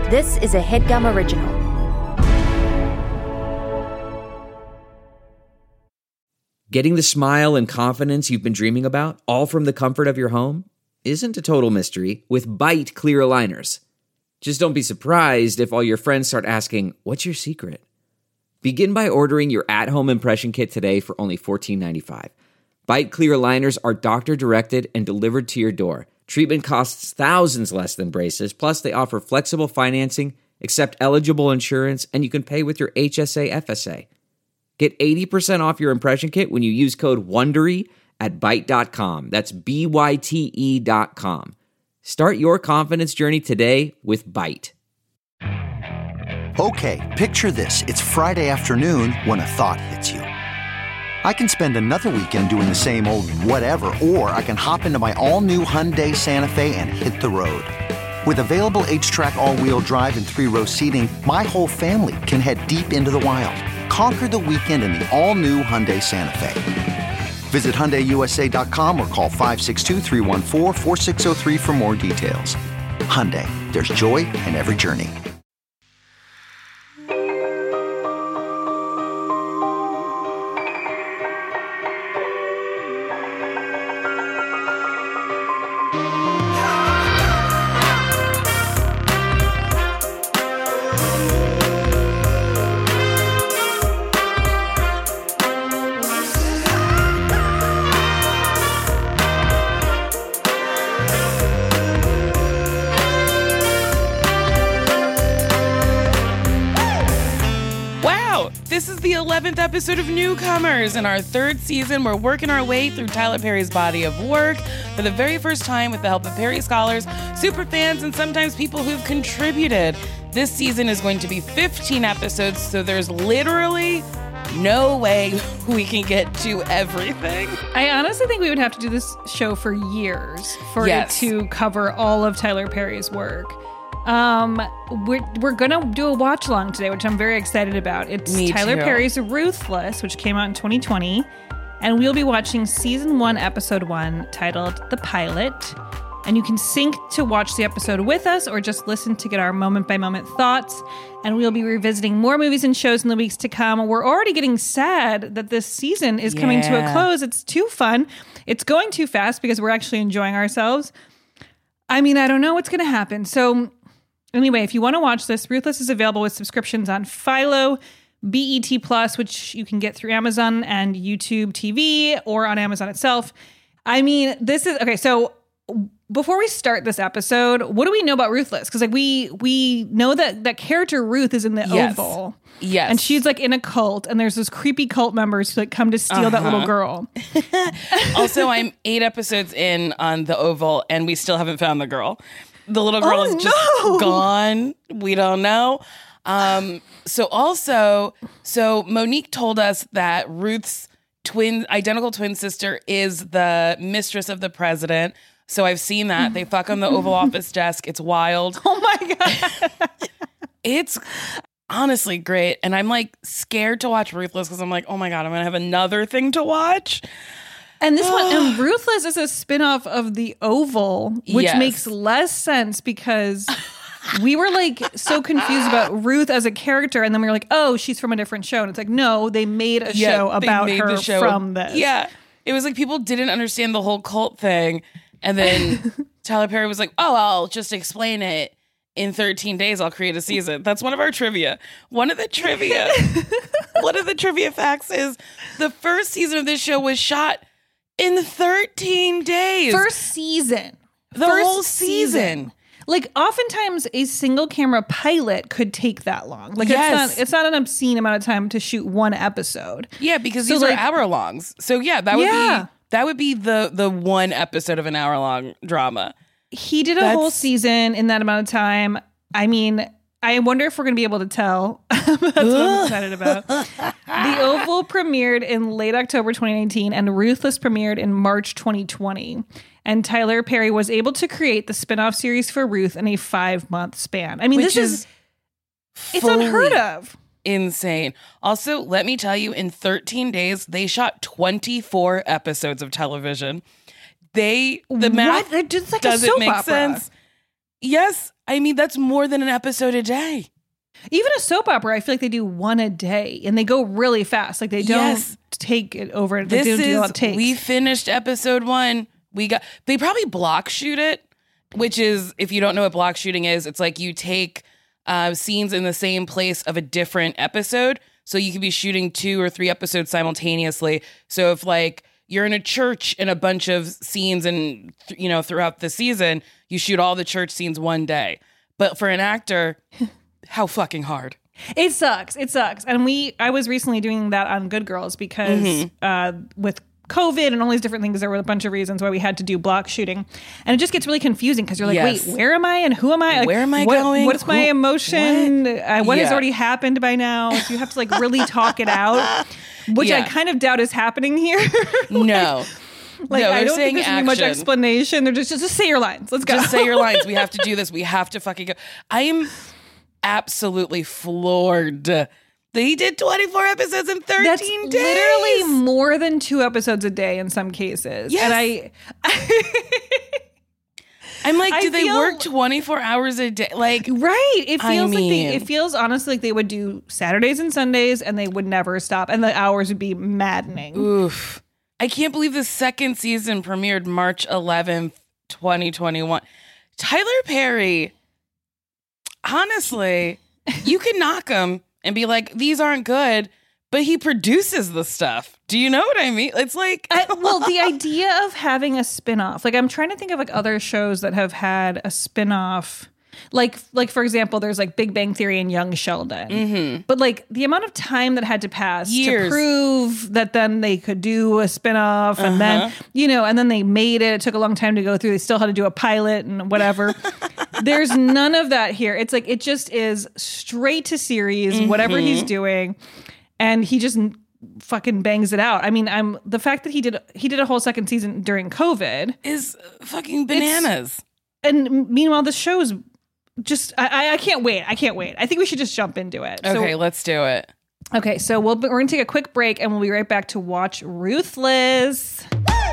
This is a HeadGum original. Getting the smile and confidence you've been dreaming about, all from the comfort of your home, isn't a total mystery with Byte clear aligners. Just don't be surprised if all your friends start asking, "What's your secret?" Begin by ordering your at-home impression kit today for only $14.95. Byte clear aligners are doctor-directed and delivered to your door. Treatment costs thousands less than braces, plus they offer flexible financing, accept eligible insurance, and you can pay with your HSA FSA. Get 80% off your impression kit when you use code WONDERY at Byte.com. That's BYTE.com. Start your confidence journey today with Byte. Okay, picture this. It's Friday afternoon when a thought hits you. I can spend another weekend doing the same old whatever, or I can hop into my all-new Hyundai Santa Fe and hit the road. With available H-Track all-wheel drive and 3-row seating, my whole family can head deep into the wild. Conquer the weekend in the all-new Hyundai Santa Fe. Visit HyundaiUSA.com or call 562-314-4603 for more details. Hyundai, there's joy in every journey. This is the 11th episode of Newcomers. In our third season, we're working our way through Tyler Perry's body of work for the very first time with the help of Perry scholars, super fans, and sometimes people who've contributed. This season is going to be 15 episodes, so there's literally no way we can get to everything. I honestly think we would have to do this show for years for it to cover all of Tyler Perry's work. We're gonna do a watch along today, which I'm very excited about. It's Tyler Perry's Ruthless, which came out in 2020, and we'll be watching season 1, episode 1, titled The Pilot. And you can sync to watch the episode with us, or just listen to get our moment by moment thoughts. And we'll be revisiting more movies and shows in the weeks to come. We're already getting sad that this season is coming to a close. It's too fun. It's going too fast because we're actually enjoying ourselves. I mean, I don't know what's going to happen. So anyway, if you want to watch this, Ruthless is available with subscriptions on Philo, BET Plus, which you can get through Amazon and YouTube TV or on Amazon itself. I mean, this is okay. So before we start this episode, what do we know about Ruthless? Because like we know that character Ruth is in the Oval. Yes. And she's like in a cult, and there's those creepy cult members who like come to steal that little girl. Also, I'm 8 episodes in on the Oval, and we still haven't found the girl. The little girl is just gone. We don't know. So Monique told us that Ruth's identical twin sister is the mistress of the president. So I've seen that. They fuck on the Oval Office desk. It's wild. Oh my God. It's honestly great. And I'm like scared to watch Ruthless because I'm like, oh my God, I'm going to have another thing to watch. And this one, and Ruthless is a spinoff of The Oval, which makes less sense because we were like so confused about Ruth as a character. And then we were like, oh, she's from a different show. And it's like, no, they made a show about her from this. Yeah. It was like people didn't understand the whole cult thing. And then Tyler Perry was like, oh, I'll just explain it. In 13 days, I'll create a season. That's one of our trivia. One of the trivia facts is the first season of this show was shot in 13 days. First season. The whole season. Like, oftentimes, a single camera pilot could take that long. Like, it's not an obscene amount of time to shoot one episode. Yeah, because these are hour-longs. So, yeah, that would be the one episode of an hour-long drama. He did a whole season in that amount of time. I mean, I wonder if we're going to be able to tell. That's what I'm excited about. The Oval premiered in late October 2019, and Ruthless premiered in March 2020. And Tyler Perry was able to create the spinoff series for Ruth in a 5-month span. I mean, it's unheard of. Insane. Also, let me tell you, in 13 days, they shot 24 episodes of television. The math It's like doesn't a soap make opera. sense. Yes. I mean, that's more than an episode a day. Even a soap opera, I feel like they do one a day and they go really fast. Like they don't take it over. They don't do a lot of takes. We finished episode 1. They probably block shoot it, which is, if you don't know what block shooting is, it's like you take scenes in the same place of a different episode. So you could be shooting 2 or 3 episodes simultaneously. So if like you're in a church in a bunch of scenes and, throughout the season, you shoot all the church scenes one day. But for an actor, how fucking hard. It sucks. And I was recently doing that on Good Girls because with COVID and all these different things, there were a bunch of reasons why we had to do block shooting. And it just gets really confusing because you're like, wait, where am I and who am I? Like, where am I going? What's my emotion? What has already happened by now? So you have to like really talk it out, which I kind of doubt is happening here. No. Like, no, I don't think saying there's going to be much explanation. They're just say your lines. Let's go. Just say your lines. We have to do this. We have to fucking go. I am absolutely floored. They did 24 episodes in 13 That's days. Literally more than 2 episodes a day in some cases. Yes. And I'm like, do they work 24 hours a day? Like, right. It feels it feels honestly like they would do Saturdays and Sundays and they would never stop. And the hours would be maddening. Oof. I can't believe the second season premiered March 11th, 2021. Tyler Perry, honestly, you can knock him and be like, these aren't good, but he produces the stuff. Do you know what I mean? It's like... the idea of having a spinoff, like I'm trying to think of like other shows that have had a spinoff. Like for example, there's like Big Bang Theory and Young Sheldon. Mm-hmm. But like the amount of time that had to pass to prove that then they could do a spinoff and then, and then they made it. It took a long time to go through. They still had to do a pilot and whatever. There's none of that here. It's like, it just is straight to series, whatever he's doing. And he just fucking bangs it out. I mean, the fact that he did a whole second season during COVID is fucking bananas. And meanwhile, the show's just, I can't wait. I think we should just jump into it. Okay, let's do it. Okay, so we're going to take a quick break and we'll be right back to watch Ruthless.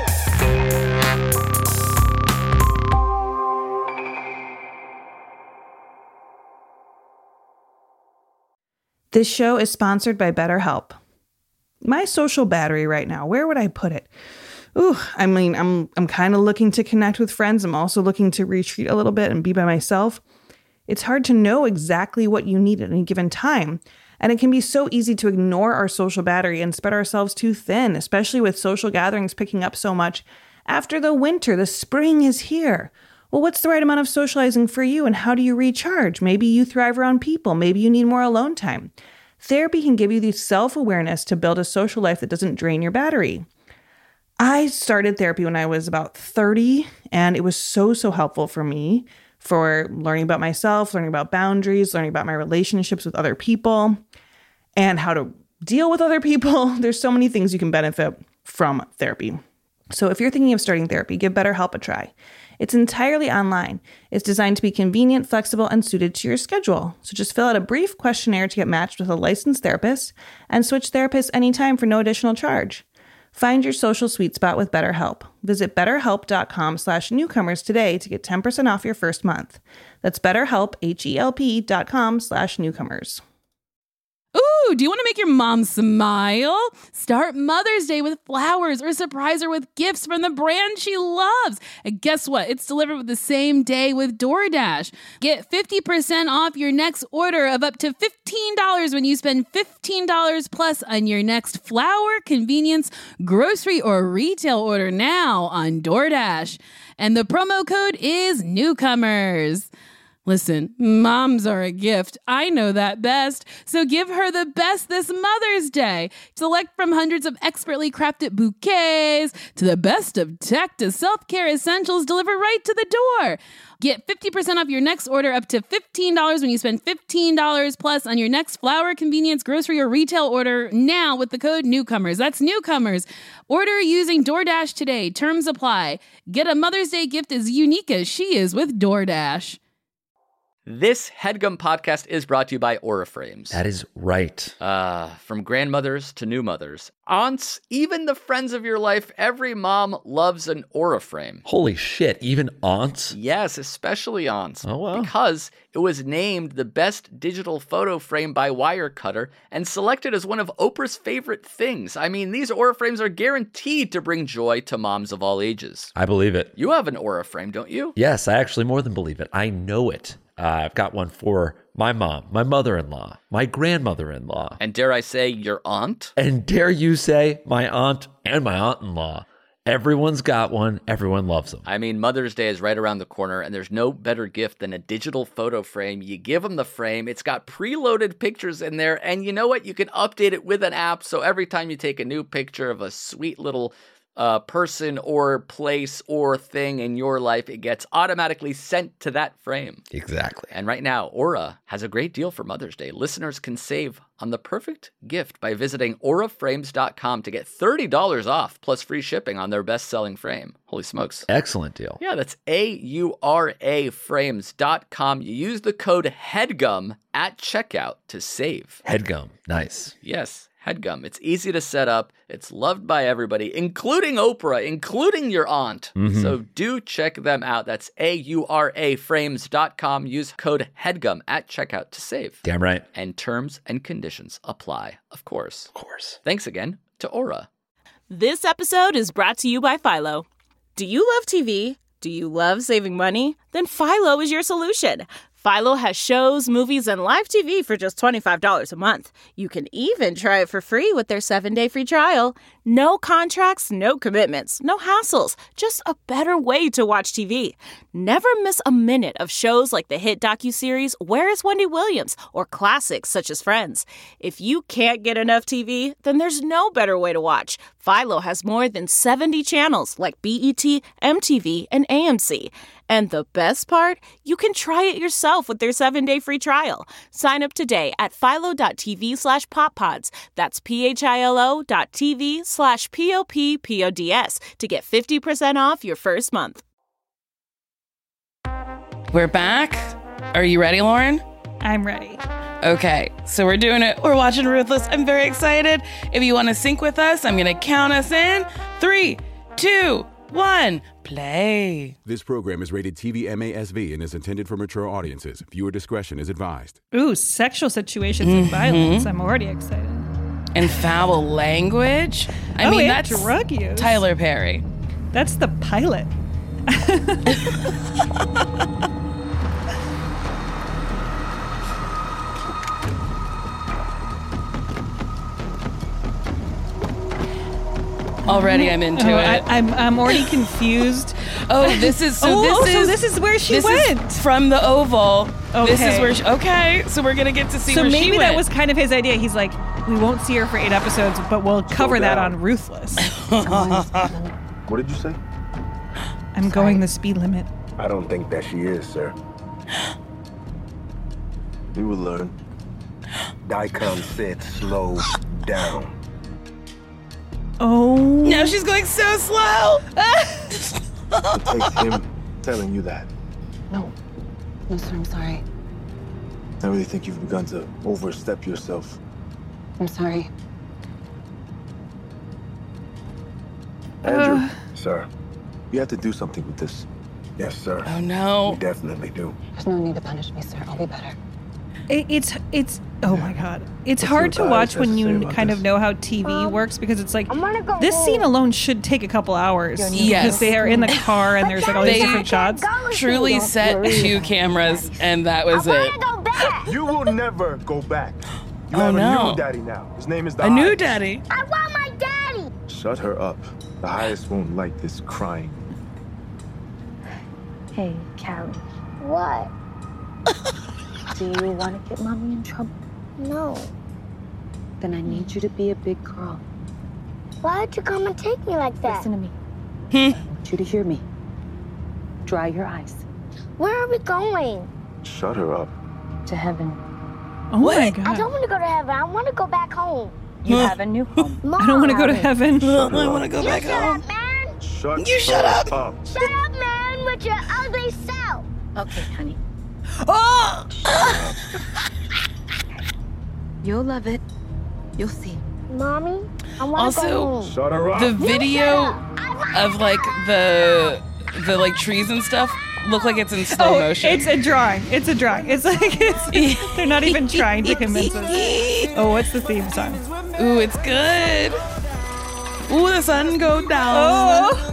This show is sponsored by BetterHelp. My social battery right now, where would I put it? I mean, I'm kind of looking to connect with friends. I'm also looking to retreat a little bit and be by myself. It's hard to know exactly what you need at any given time. And it can be so easy to ignore our social battery and spread ourselves too thin, especially with social gatherings picking up so much. After the winter, the spring is here. Well, what's the right amount of socializing for you and how do you recharge? Maybe you thrive around people. Maybe you need more alone time. Therapy can give you the self-awareness to build a social life that doesn't drain your battery. I started therapy when I was about 30, and it was so helpful for me for learning about myself, learning about boundaries, learning about my relationships with other people, and how to deal with other people. There's so many things you can benefit from therapy. So if you're thinking of starting therapy, give BetterHelp a try. It's entirely online. It's designed to be convenient, flexible, and suited to your schedule. So just fill out a brief questionnaire to get matched with a licensed therapist and switch therapists anytime for no additional charge. Find your social sweet spot with BetterHelp. Visit betterhelp.com/newcomers today to get 10% off your first month. That's BetterHelp, HELP.com/newcomers. Ooh, do you want to make your mom smile? Start Mother's Day with flowers or surprise her with gifts from the brand she loves. And guess what? It's delivered with the same day with DoorDash. Get 50% off your next order of up to $15 when you spend $15 plus on your next flower, convenience, grocery, or retail order now on DoorDash. And the promo code is Newcomers. Listen, moms are a gift. I know that best. So give her the best this Mother's Day. Select from hundreds of expertly crafted bouquets to the best of tech to self-care essentials delivered right to the door. Get 50% off your next order up to $15 when you spend $15 plus on your next flower, convenience, grocery, or retail order now with the code Newcomers. That's Newcomers. Order using DoorDash today. Terms apply. Get a Mother's Day gift as unique as she is with DoorDash. This HeadGum podcast is brought to you by Aura Frames. That is right. From grandmothers to new mothers, aunts, even the friends of your life, every mom loves an Aura Frame. Holy shit, even aunts? Yes, especially aunts. Oh, wow. Because it was named the best digital photo frame by Wirecutter and selected as one of Oprah's favorite things. I mean, these Aura Frames are guaranteed to bring joy to moms of all ages. I believe it. You have an Aura Frame, don't you? Yes, I actually more than believe it. I know it. I've got one for my mom, my mother-in-law, my grandmother-in-law. And dare I say, your aunt? And dare you say, my aunt and my aunt-in-law. Everyone's got one. Everyone loves them. I mean, Mother's Day is right around the corner, and there's no better gift than a digital photo frame. You give them the frame. It's got preloaded pictures in there, and you know what? You can update it with an app, so every time you take a new picture of a sweet little person or place or thing in your life, it gets automatically sent to that frame. Exactly. And right now, Aura has a great deal for Mother's Day. Listeners can save on the perfect gift by visiting auraframes.com to get $30 off plus free shipping on their best-selling frame. Holy smokes. Excellent deal. Yeah, that's auraframes.com. You use the code HEADGUM at checkout to save. HeadGum. Nice. Yes. HeadGum. It's easy to set up. It's loved by everybody, including Oprah, including your aunt. Mm-hmm. So do check them out. That's auraframes.com. Use code HEADGUM at checkout to save. Damn right. And terms and conditions apply, of course. Of course. Thanks again to Aura. This episode is brought to you by Philo. Do you love TV? Do you love saving money? Then Philo is your solution. Philo has shows, movies, and live TV for just $25 a month. You can even try it for free with their 7-day free trial. No contracts, no commitments, no hassles. Just a better way to watch TV. Never miss a minute of shows like the hit docuseries Where is Wendy Williams? Or classics such as Friends. If you can't get enough TV, then there's no better way to watch. Philo has more than 70 channels like BET, MTV, and AMC. And the best part? You can try it yourself with their 7-day free trial. Sign up today at philo.tv/poppods. That's philo.tv/POPPODS to get 50% off your first month. We're back. Are you ready, Lauren? I'm ready. Okay, so we're doing it. We're watching Ruthless. I'm very excited. If you want to sync with us, I'm going to count us in. 3, 2, 1, play. This program is rated TV-MASV and is intended for mature audiences. Viewer discretion is advised. Ooh, sexual situations and violence. I'm already excited. And foul language. I mean, that's drug use. Tyler Perry. That's the pilot. Already I'm into it. I'm already confused. This is where she went. From the Oval. Okay. This is where so we're going to get to see where she went. So maybe that was kind of his idea. He's like, we won't see her for 8 episodes, but we'll cover that on Ruthless. What did you say? I'm going the speed limit. I don't think that she is, sir. You will learn. Daikon said slow down. Oh. Now she's going so slow. It takes him telling you that. No, sir, I'm sorry. I really think you've begun to overstep yourself. I'm sorry. Andrew, sir, you have to do something with this. Yes, sir. Oh, no. We definitely do. There's no need to punish me, sir. I'll be better. It's oh my God. It's hard to watch when you kind of know how TV works, because it's like, this scene alone should take a couple hours. Yes. Because they are in the car and there's like all these different shots. Truly set 2 cameras, and that was it. You will never go back. You Oh, have no. a new daddy now. His name is the A new Highest. daddy. I want my daddy! Shut her up. The Highest won't like this crying. Hey, Callie. What? Do you want to get mommy in trouble? No. Then I need you to be a big girl. Why'd you come and take me like that? Listen to me. I want you to hear me. Dry your eyes. Where are we going? Shut her up. To heaven. Oh my God. I don't want to go to heaven. I want to go back home. You have a new home. Mom. I don't want to go to heaven. I want to go back home. Shut up, man. Shut You shut her up. up. Shut up, man, with your ugly self. Okay, honey. Oh! You'll love it. You'll see. Mommy, I want to go Also, home. Shut her up. the video of like the like trees and stuff look like it's in slow motion. It's a drawing. It's a drawing. It's like they're not even trying to convince us. Oh, what's the theme song? Ooh, it's good. Ooh, the sun go down. Oh.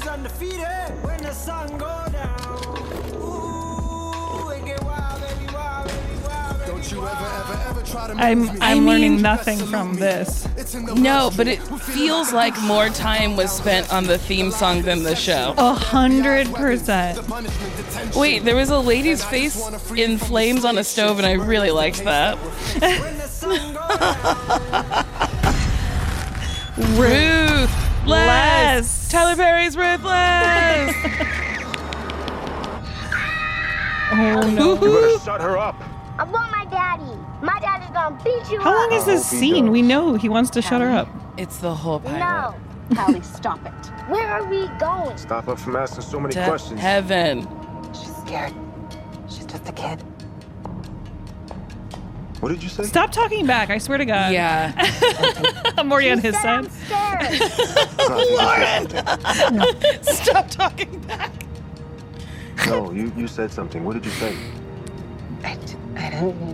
I'm learning nothing from this. No, but it feels like more time was spent on the theme song than the show. 100%. Wait, there was a lady's face in flames on a stove, and I really liked that. Ruthless. Tyler Perry's Ruthless. Oh no. You better shut her up. I want my daddy. My daddy's gonna beat you How long up. is this scene? We know he wants to shut her up. It's the whole pilot. No. Callie, stop it. Where are we going? Stop her from asking so many To questions. heaven. She's scared. She's just a kid. What did you say? Stop talking back, I swear to God. Yeah. I'm already on his side. I'm scared. Stop talking back. No, you said something. What did you say? I don't.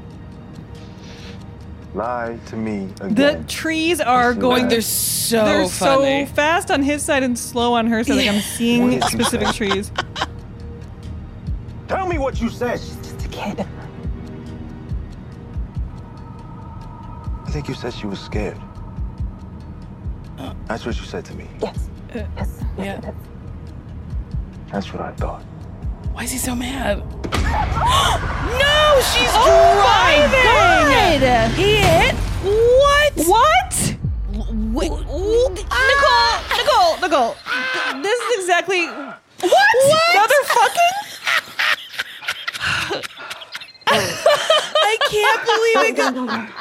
Lie to me again. The trees are going. They're so They're funny. so fast on his side and slow on her side. Like I'm What seeing did you specific say? trees. Tell me what you said. She's just a kid. I think you said she was scared. That's what you said to me. Yes. Yes. Yeah. That's what I thought. Why is he so mad? No, she's driving. God! He hit. What? What? Wait. Nicole. This is exactly what? Motherfucking. I can't believe it.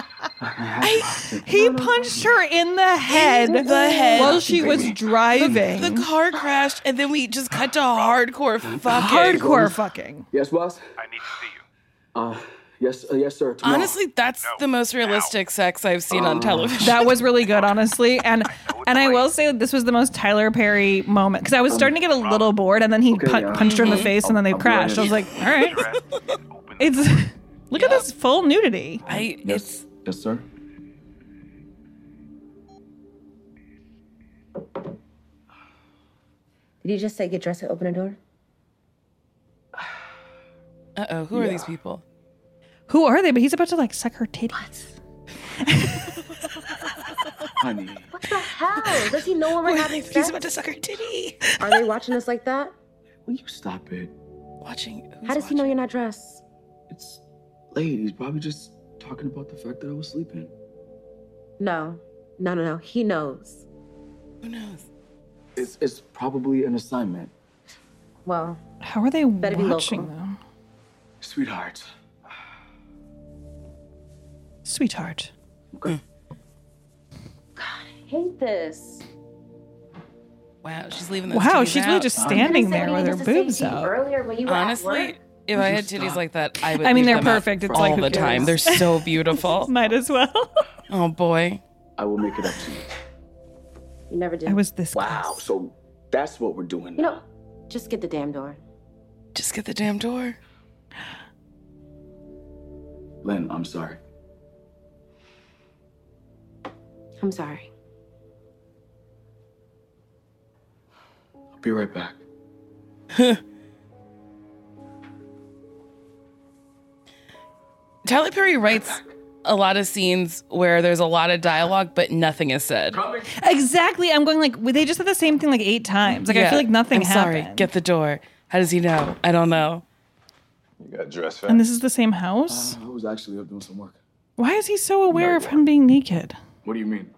He punched her in the head. While she was driving. The car crashed, and then we just cut to hardcore fucking. Hardcore fucking. Yes, boss? I need to see you. Yes, sir. Tomorrow. Honestly, that's the most realistic sex I've seen on television. That was really good, honestly. And I will say that this was the most Tyler Perry moment because I was starting to get a little bored, and then he punched her in the face, and then they crashed. I was like, all right, it's look at this full nudity. Yes, sir. Did you just say get dressed and open a door? Uh-oh, who are these people? Who are they? But he's about to like suck her titties. Honey. What the hell? Does he know when we're having sex? He's about to suck her titty. Are they watching us like that? Will you stop it? Watching. How does he know you're not dressed? It's late. He's probably just talking about the fact that I was sleeping. No. He knows. Who knows? It's probably an assignment. Well, how are they better watching be local. them? Sweetheart. Sweetheart. Okay. I hate this. Wow, she's leaving those Wow, titties she's really out. just standing there with her boobs out. Earlier when you were at Honestly, work. if I had titties like that, I would. I mean, leave they're them out perfect. It's all like, who the time. cares? They're so beautiful. Might as well. Oh boy. I will make it up to you. You never did. I was this Wow, close. so that's what we're doing You now. know, just get the damn door. Just get the damn door. Lynn, I'm sorry. I'm sorry. I'll be right back. Tyler Perry writes a lot of scenes where there's a lot of dialogue, but nothing is said. Exactly. I'm going like, they just said the same thing like 8 times. Like, I feel like nothing I'm happened. Sorry, get the door. How does he know? I don't know. You got dressed fast. And this is the same house? I was actually up doing some work. Why is he so aware of him being naked? What do you mean?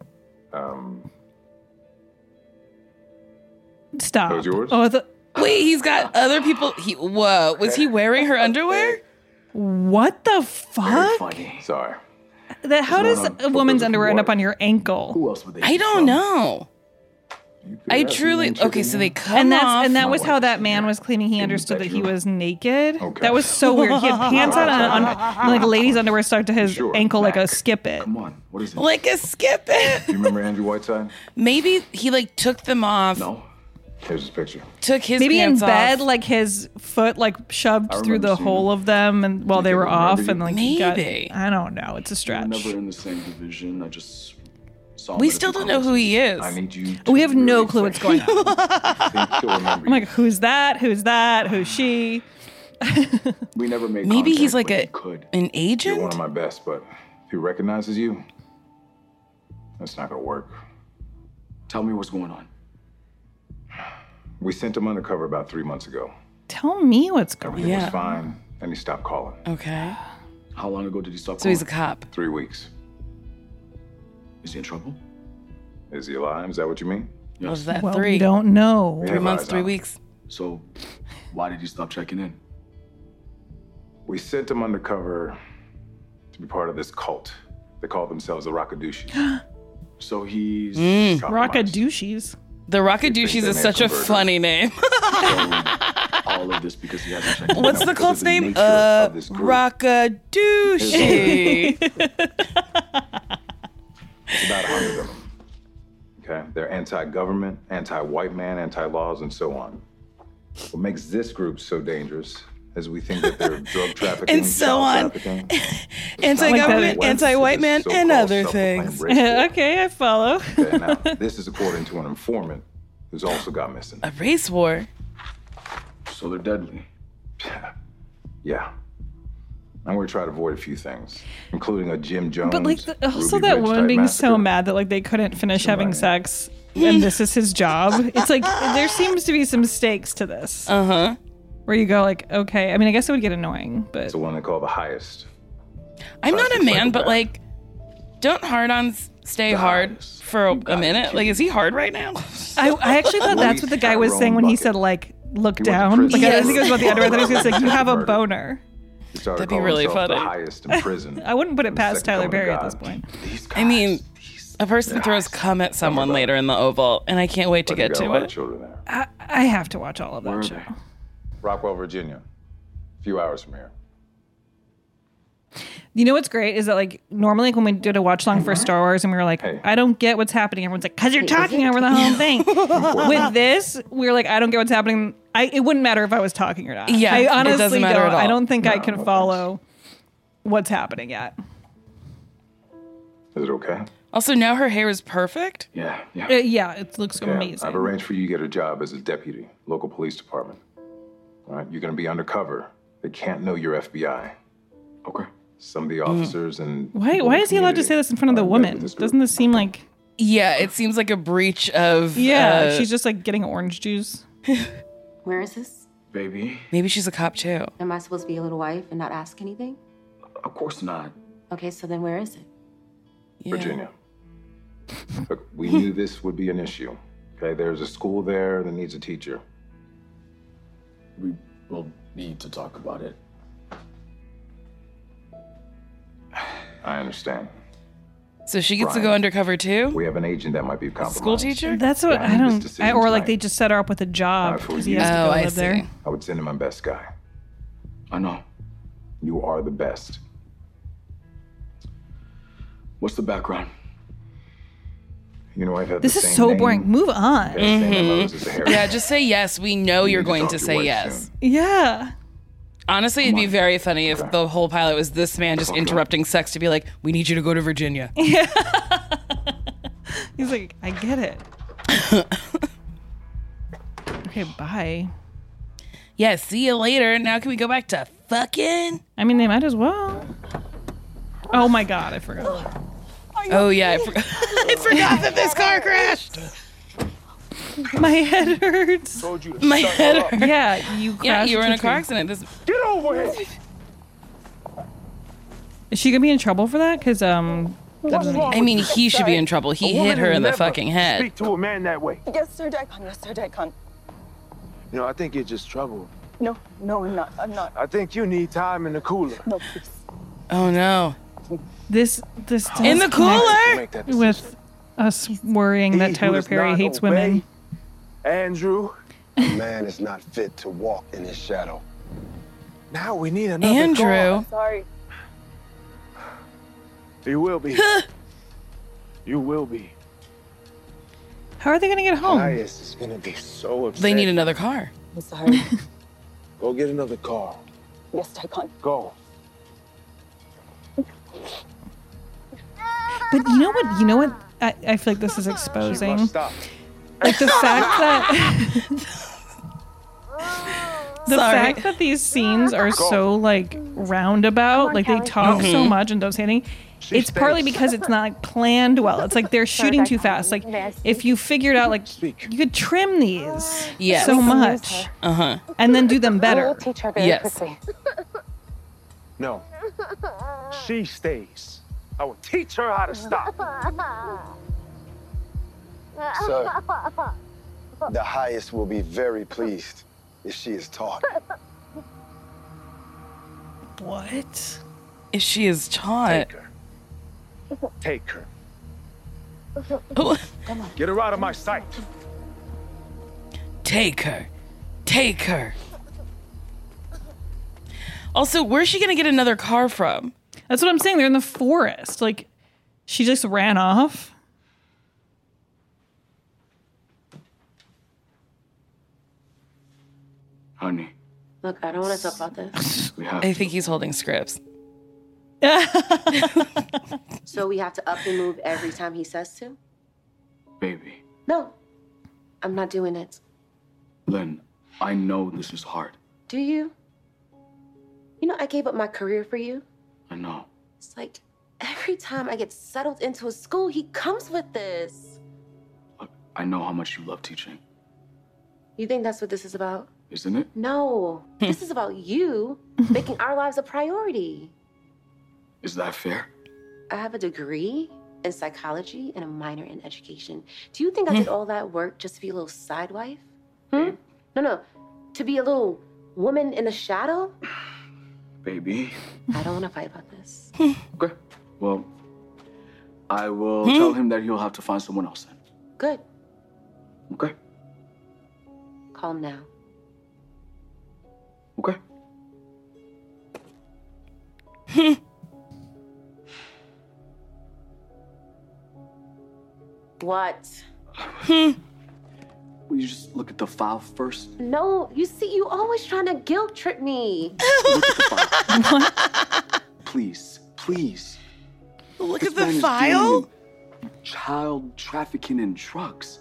Stop. Those yours? Oh, Wait, he's got other people. Whoa, was he wearing her underwear? what the fuck? Funny. Sorry. How does a woman's underwear end up on your ankle? Who else would they? I don't know. I truly okay. So they cut and him off. and that was how that man was claiming he understood that he was naked. That was so weird. He had pants on like ladies' underwear stuck to his ankle like a skip it. Come on, what is it? Like a skip it. Do you remember Andrew Whiteside? Maybe he like took them off. No. Here's his picture. Took his maybe pants in bed, off. like his foot like shoved through the hole of them, and while they were off, and like maybe I don't know. It's a stretch. We were never in the same division. I just saw him we at a still few don't know who he is. I need you. To We have no really clue what's going on. I'm like, who's that? Who's that? Who's she? We never made Maybe contact, he's like but an agent. You're one of my best, but if he recognizes you, that's not gonna work. Tell me what's going on. We sent him undercover about 3 months ago. Tell me what's going on. Everything was fine, and he stopped calling. Okay. How long ago did he stop So calling? he's a cop. 3 weeks. Is he in trouble? Is he alive? Is that what you mean? What was that? Well, 3? we don't know. 3 months, 3 weeks. So, why did he stop checking in? We sent him undercover to be part of this cult. They call themselves the Rockadooshies. So he's Rockadooshies. The Rockadooshies is such a funny name. All of this because he hasn't checked in. What's the cult's name? Rockadooshie. It's about 100 of them. Okay? They're anti-government, anti-white man, anti-laws, and so on. What makes this group so dangerous is we think that they're drug trafficking, And so on. trafficking, Anti-government, anti-white man, and other things. Okay, I follow. Okay, now, this is according to an informant who's also got missing. A race war. So they're deadly. Yeah. I'm going to try to avoid a few things, including a Jim Jones. But like also Ruby that Ridge woman type being massacre. so mad that like they couldn't finish having sex and this is his job. It's like there seems to be some stakes to this. Uh-huh. Where you go like, okay, I mean I guess it would get annoying, but It's the one they call the highest. I'm not a man, but like, don't hard-ons stay hard for a minute? Like, is he hard right now? I actually thought that's what the guy was saying when he said like look down. Like I don't think it was about the underwear. I thought he was gonna say you have a boner. That'd be really funny. The highest in prison. I wouldn't put it past Tyler Perry at this point. I mean, a person throws cum at someone later in the Oval, and I can't wait to get to it. I have to watch all of that show. Rockwell, Virginia. A few hours from here. You know what's great is that like normally when we did a watch along for Star Wars and we were like, I don't get what's happening. Everyone's like, because you're talking over the whole thing. With this, we were like, I don't get what's happening. It wouldn't matter if I was talking or not. Yeah, I it honestly doesn't matter don't. at all. I don't think I can follow what's happening yet. Is it okay? Also, now her hair is perfect. Yeah, yeah. Yeah, it looks Okay, amazing. I've arranged for you to get a job as a deputy, local police department. All right, you're going to be undercover. They can't know you're FBI. Okay. Some of the officers and Why is he allowed to say this in front of the woman? Doesn't this seem like... Yeah, it seems like a breach of... Yeah, she's just like getting orange juice. Where is this? Baby. Maybe she's a cop too. Am I supposed to be a little wife and not ask anything? Of course not. Okay, so then where is it? Virginia. Look, we knew this would be an issue. Okay, there's a school there that needs a teacher. We will need to talk about it. I understand. So she gets to go undercover too? We have an agent that might be compromised. School teacher? That's what I don't... or like they just set her up with a job because he has to go live there. I would send him my best guy. I know. You are the best. What's the background? You know, I've had This the is same so name. boring. Move on. Yeah, just say yes. We know you're going to say yes. Yeah. Honestly, it'd be very funny if the whole pilot was this man just interrupting sex to be like, we need you to go to Virginia. Yeah. He's like, I get it. Okay, bye. Yeah, see you later. Now can we go back to fucking? I mean, they might as well. Oh my God, I forgot. Oh yeah, I forgot. I forgot that this car crashed. My head hurts. My head hurts. Yeah, you crashed. Yeah, you were in a into car tree. accident. Get over here! Is she gonna be in trouble for that? Because I mean, he should be in trouble. He hit her in the fucking head. Speak to a man that way. Yes, sir, Daikon. Yes, sir, Daikon. You know, I think you're just trouble. No, I'm not. I'm not. I think you need time in the cooler. No, please. Oh no. This does in the connect cooler with us worrying that Tyler Perry hates women. Andrew. A man is not fit to walk in his shadow. Now we need another Andrew. car. Sorry. You will be. You will be. How are they going to get home? Elias is going to be so upset. They need another car. I'm sorry. Go get another car. Yes, Daikon. Go. But you know what? I feel like this is exposing. Stop. Like the fact that fact that these scenes are so like roundabout, like they talk so much and don't say anything. It's partly because it's not like planned well. It's like they're shooting too fast. Like if you figured out like you could trim these so much, and then do them better. I will teach her very quickly. No. She stays. I will teach her how to stop. Sir, the highest will be very pleased if she is taught. What? If she is taught. Take her. Oh. Come on. Get her out of my sight. Take her. Take her. Also, where's she going to get another car from? That's what I'm saying. They're in the forest. Like, she just ran off. Honey. Look, I don't want to talk about this. I think he's holding scripts. So we have to up and move every time he says to? Baby. No, I'm not doing it. Lynn, I know this is hard. Do you? You know, I gave up my career for you. I know. It's like every time I get settled into a school, he comes with this. Look, I know how much you love teaching. You think that's what this is about? Isn't it? No, this is about you making our lives a priority. Is that fair? I have a degree in psychology and a minor in education. Do you think I did all that work just to be a little side wife? No. To be a little woman in the shadow? Baby. I don't want to fight about this. Okay. Well, I will tell him that he'll have to find someone else then. Good. Okay. Call him now. Okay. What? Will you just look at the file first? No, you see, you always trying to guilt trip me. Look at the file. Please. Look This at the man is file? dealing with child trafficking and drugs.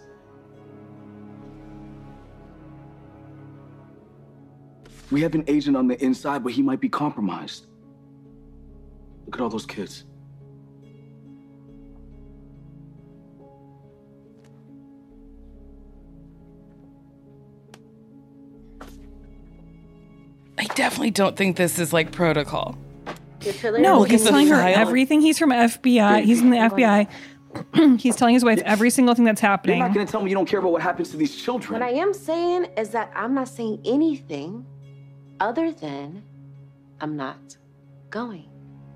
We have an agent on the inside, but he might be compromised. Look at all those kids. I definitely don't think this is like protocol. No, he's telling her everything. He's from FBI. He's in the FBI. He's telling his wife every single thing that's happening. You're not gonna tell me you don't care about what happens to these children. What I am saying is that I'm not saying anything other than I'm not going.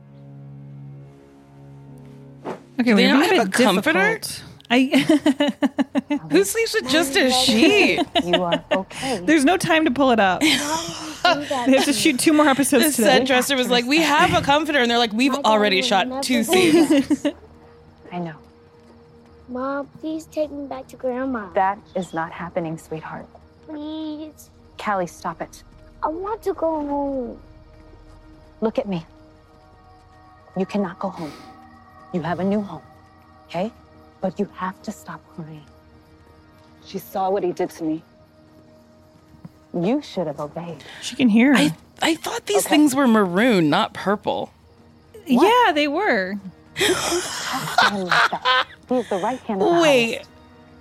Okay, They we're don't being have a comforter? difficult. Who sleeps with just a sheet? You are okay. There's no time to pull it up. They have to shoot 2 more episodes The today. set dresser was like, we have a comforter. And they're like, we've already shot 2 scenes. I know. Mom, please take me back to Grandma. That is not happening, sweetheart. Please. Callie, stop it. I want to go home. Look at me. You cannot go home. You have a new home, okay? But you have to stop crying. She saw what he did to me. You should have obeyed. She can hear. I thought these things were maroon, not purple. Yeah, they were. He's the right hand of the Wait. house.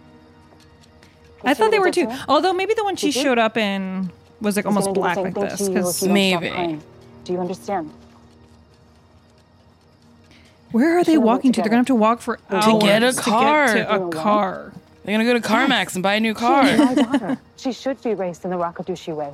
I thought they were too. Although maybe the one she showed up in was like almost black like this. Because maybe. Do you understand? Where are they walking to? They're gonna have to walk for hours To get a car. To get to a car. They're gonna go to CarMax and buy a new car. She is my daughter. She should be raised in the Rakadushi way.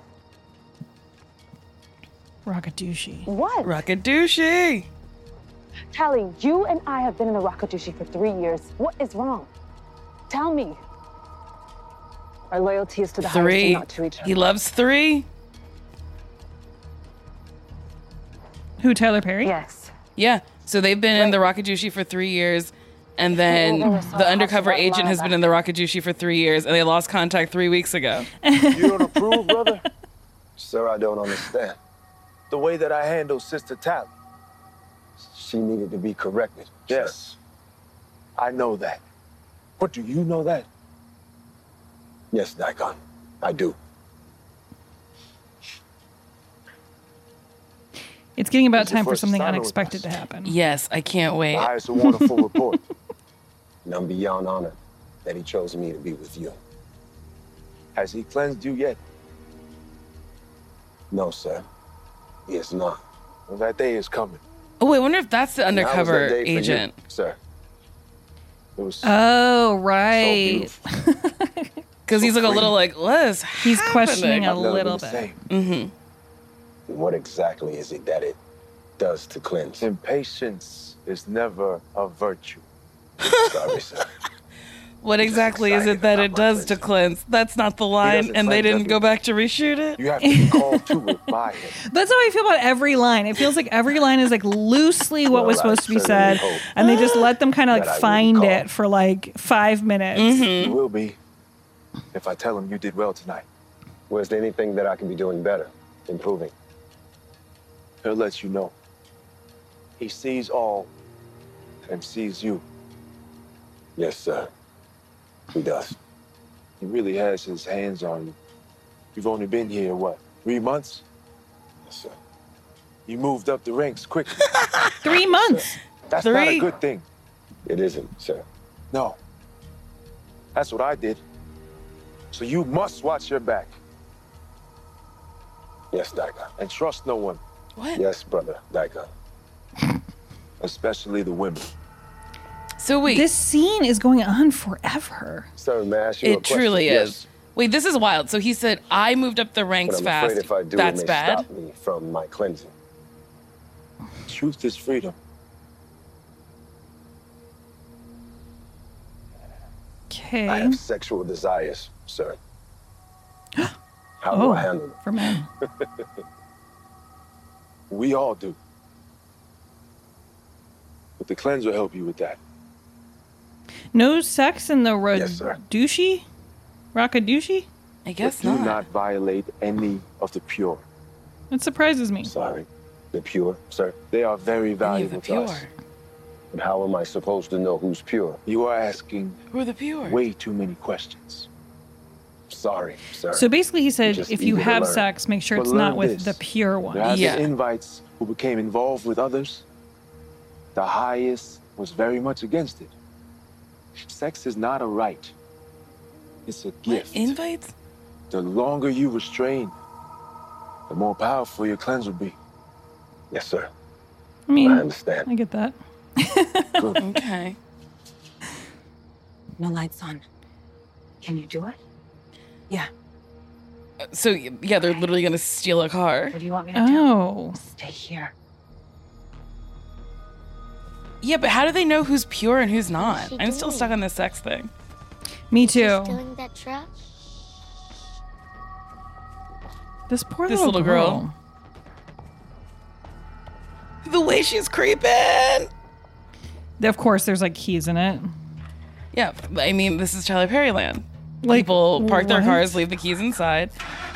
Rakadushi. What? Rakadushi. Callie, you and I have been in the Rakadushi for 3 years. What is wrong? Tell me. Our loyalty is to the highest 3. and not to each other. He loves 3. Who, Tyler Perry? Yes. Yeah. So they've been in the Rakajushi for 3 years. And then the undercover agent has been in the Rakajushi for 3 years. And they lost contact 3 weeks ago. You don't approve, brother? Sir, I don't understand. The way that I handle Sister Tally. She needed to be corrected. Yes. I know that. But do you know that? Yes, Daikon. I do. It's getting about It's your time for first something assignment with unexpected to happen. Yes, I can't wait. The highest award of full report. And I'm beyond honored that he chose me to be with you. Has he cleansed you yet? No, sir. He is not. Well, that day is coming. Oh, I wonder if that's the And how was undercover that day for you, agent. sir. It was Oh, right. Because he's like a little like, what's He's happening? questioning a I've never little been the bit. same. Mm-hmm. And what exactly is it that it does to cleanse? impatience is never a virtue. Sorry, sir. What exactly is it that it does to cleanse? That's not the line, doesn't and they cleanse didn't go back to reshoot it? You have to be called to it by him. That's how I feel about every line. It feels like every line is like loosely what was Well, I supposed to be certainly said, hope and they just let them kind of that I like will find call. it for like 5 minutes. Mm-hmm. You will be if I tell him you did well tonight. Was there anything that I can be doing better, improving? He'll let you know. He sees all and sees you. Yes, sir. He does. He really has his hands on you. You've only been here, what, 3 months? Yes, sir. You moved up the ranks quickly. 3 months. That's not a 3? good thing. It isn't, sir. No. That's what I did. So you must watch your back Yes, Daikon. and trust no one, What? Yes, brother, Daikon. especially the women. So wait, This scene is going on forever. Sir, may I ask you a it question? truly Yes. is. Wait, this is wild. So he said, I moved up the But ranks I'm fast. afraid if I do, That's it may bad. stop me from my cleansing. Truth is freedom. Okay. I have sexual desires, sir. How do I handle it? For men. We all do. But the cleanse will help you with that. No sex in the Yes, sir. Radushi? Rakadushi? I guess But do not. not violate any of the pure. That surprises me. Sorry. The pure, sir. They are very Any of valuable the to pure. us. But how am I supposed to know who's pure? You are asking Who are the pure? way too many questions. Sorry, sir. So basically, he said Just if you eager to have learn. sex, make sure But it's not learn with this. the pure There one. have Yeah. been invites who became involved with others. The highest was very much against it. Sex is not a right. It's a gift. Invites? The longer you restrain, the more powerful your cleanse will be. Yes, sir. I mean, I understand. I get that. Good. Okay. No lights on. Can you do it? Yeah. So, yeah, they're literally going to steal a car. What do you want me to do? Oh. Stay here. Yeah, but how do they know who's pure and who's not? she I'm still doing? stuck on this sex thing. Me too. Stealing that truck? This poor This little little girl. The way she's creeping. Of course, there's like keys in it. Yeah, I mean, this is Tyler Perry land. Like, People park their what? cars, leave the keys inside.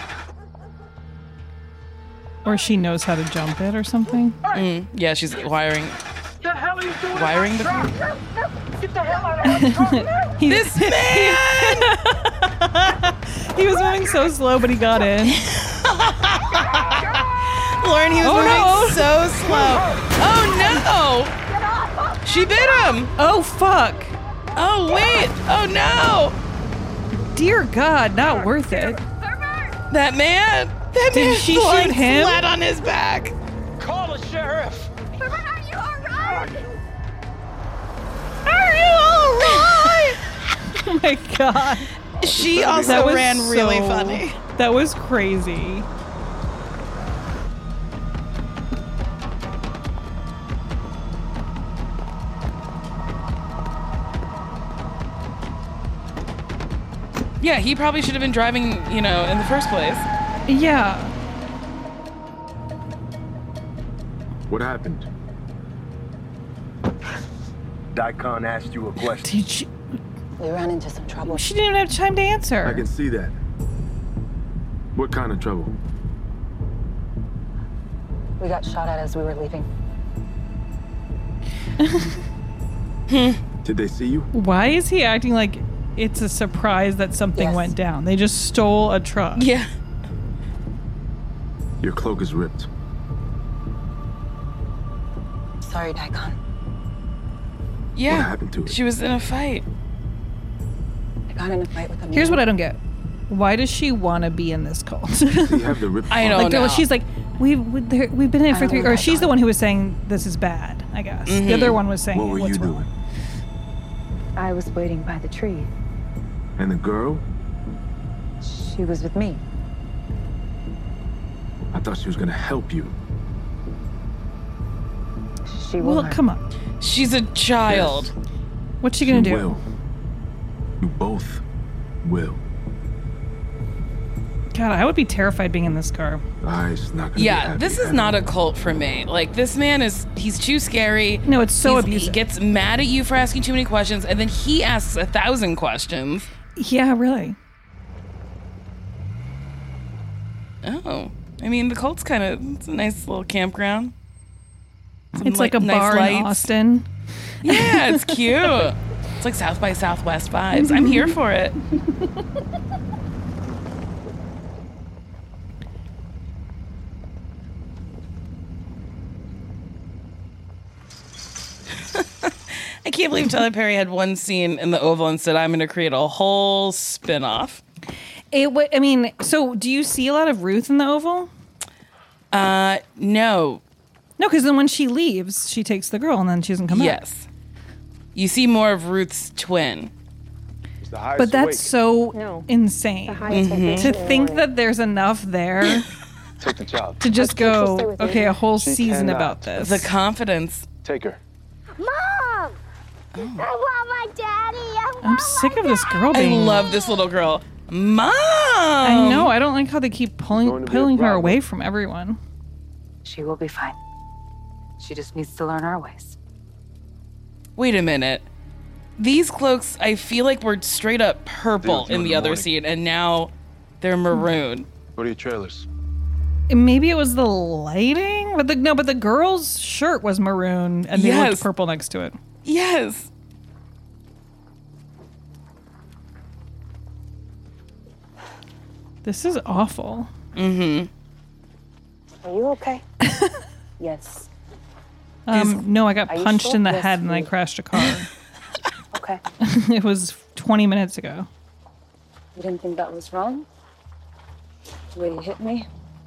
Or she knows how to jump it or something. Yeah, she's wiring The hell are you doing? wiring the Get the hell out of here! This man! He was moving so slow, but he got in. Lauren, he was Oh, moving no. so slow. Oh no! She bit him! Oh, fuck. Oh wait! Oh no! Dear God, not worth it. That man! That Did man she lying shoot him? flat on his back. Call the sheriff! Are you alright? Are you alright? Oh my God. She also That was ran really so- funny. That was crazy. Yeah, he probably should have been driving, in the first place. Yeah. What happened? Daikon asked you a question. Did she? We ran into some trouble. She didn't even have time to answer. I can see that. What kind of trouble? We got shot at as we were leaving. Did they see you? Why is he acting like it's a surprise that something went down? They just stole a truck. Yeah. Your cloak is ripped. Sorry, Daikon. Yeah. What happened to it? She was in a fight. I got in a fight with a man. Here's what I don't get. Why does she want to be in this cult? You have the ripped. I don't know. She's like, we've been in it for 3, or she's the one who was saying this is bad, I guess. Mm-hmm. The other one was saying, What were what's you wrong? doing? I was waiting by the tree. And the girl? She was with me. I thought she was gonna help you. She will. Well, come on. She's a child. Yes. What's she gonna do? Will. You both will. God, I would be terrified being in this car. It's not gonna Yeah, this is not a cult for me. Like, this man he's too scary. No, it's so abusive. He gets mad at you for asking too many questions, and then he asks 1,000 questions. Yeah, really. Oh. I mean, the cult's it's a nice little campground. It's like a bar in Austin. Yeah, it's cute. It's like South by Southwest vibes. I'm here for it. I can't believe Tyler Perry had one scene in the Oval and said, I'm going to create a whole spin-off. So do you see a lot of Ruth in the Oval? No. No, because then when she leaves, she takes the girl and then she doesn't come back. Yes. You see more of Ruth's twin. But that's so insane. To think that there's enough there Take the child. to just go, okay, a whole season about this. The confidence. Take her. Mom! I want my daddy. I'm sick of this girl being... I love this little girl. Mom! I know. I don't like how they keep pulling her away from everyone. She will be fine. She just needs to learn our ways. Wait a minute. These cloaks, I feel like were straight up purple in the other scene, and now they're maroon. What are your trailers? Maybe it was the lighting, but the girl's shirt was maroon, and they looked purple next to it. Yes. This is awful. Mm-hmm. Are you okay? Yes. No, I got Are you punched sure? in the Yes, head and I please. crashed a car. Okay. It was 20 minutes ago. You didn't think that was wrong? The way you hit me?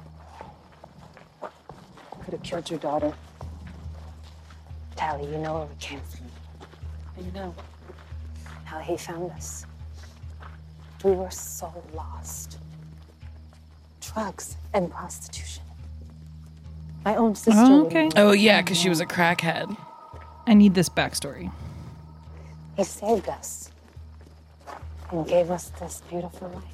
Could have killed your daughter. Tally, you know where we came from. And you know how he found us. We were so lost. Drugs and prostitution. My own sister. Oh, okay. Oh, yeah, because she was a crackhead. I need this backstory. He saved us and gave us this beautiful life.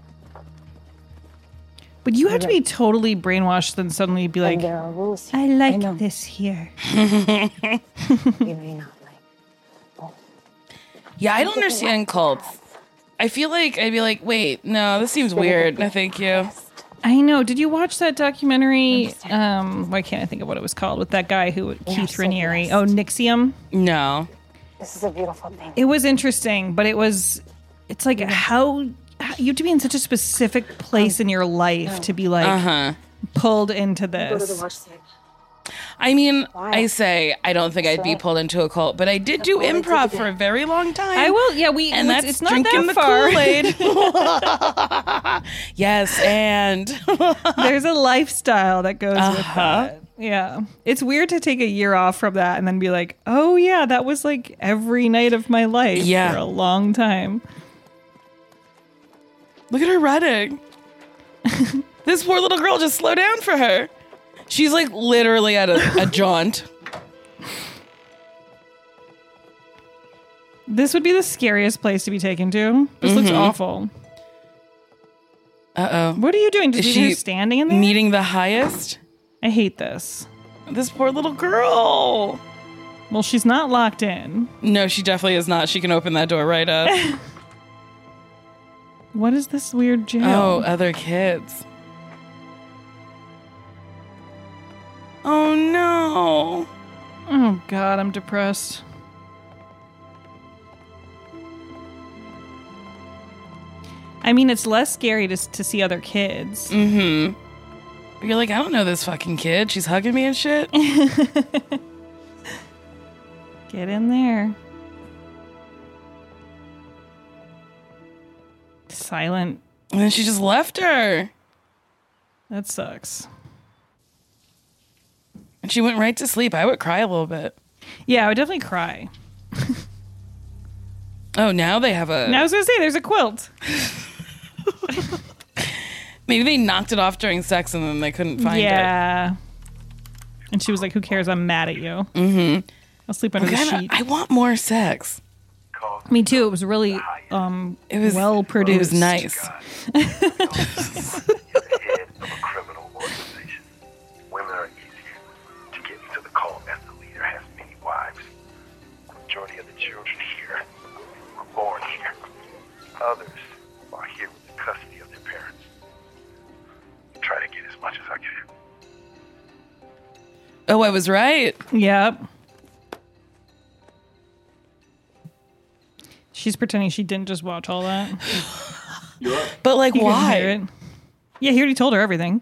But you have to be totally brainwashed, then suddenly be like, there are rules I like this here. You may not like. Yeah, I don't understand cults. I feel like I'd be like, wait, no, this seems weird. No, thank you. I know. Did you watch that documentary? Why can't I think of what it was called? With that guy Keith Raniere. Oh, Nixium? No. This is a beautiful thing. It was interesting, but it's like how you have to be in such a specific place in your life to be like pulled into Go to the this. watch side. I mean, I say I don't think I'd be pulled into a cult, but I did do improv for a very long time. I will. Yeah, and that's it's not drinking that the far. Kool-Aid. Yes, and There's a lifestyle that goes with that. Yeah. It's weird to take a year off from that and then be like, oh yeah, that was like every night of my life for a long time. Look at her running. This poor little girl, just slow down for her. She's like literally at a jaunt. This would be the scariest place to be taken to. This looks awful. Uh-oh. What are you doing? Just leaving her standing in there? Meeting the highest? I hate this. This poor little girl. Well, she's not locked in. No, she definitely is not. She can open that door right up. What is this weird jail? Oh, other kids. Oh, no. Oh, God, I'm depressed. I mean, it's less scary to see other kids. Mm-hmm. But you're like, I don't know this fucking kid. She's hugging me and shit. Get in there. Silent. And then she just left her. That sucks. And she went right to sleep. I would cry a little bit. Yeah, I would definitely cry. Oh, now they have a... Now I was going to say, there's a quilt. Maybe they knocked it off during sex and then they couldn't find it. Yeah. And she was like, who cares? I'm mad at you. Mm-hmm. I'll sleep under the sheet. I want more sex. Me too. It was really it was well produced. It was nice. Women are easier to get into the cult as the leader has many wives. The majority of the children here were born here. Others are here with the custody of their parents. Try to get as much as I can. Oh, I was right. Yep. She's pretending she didn't just watch all that. But like, You couldn't why? hear it. Yeah, he already told her everything.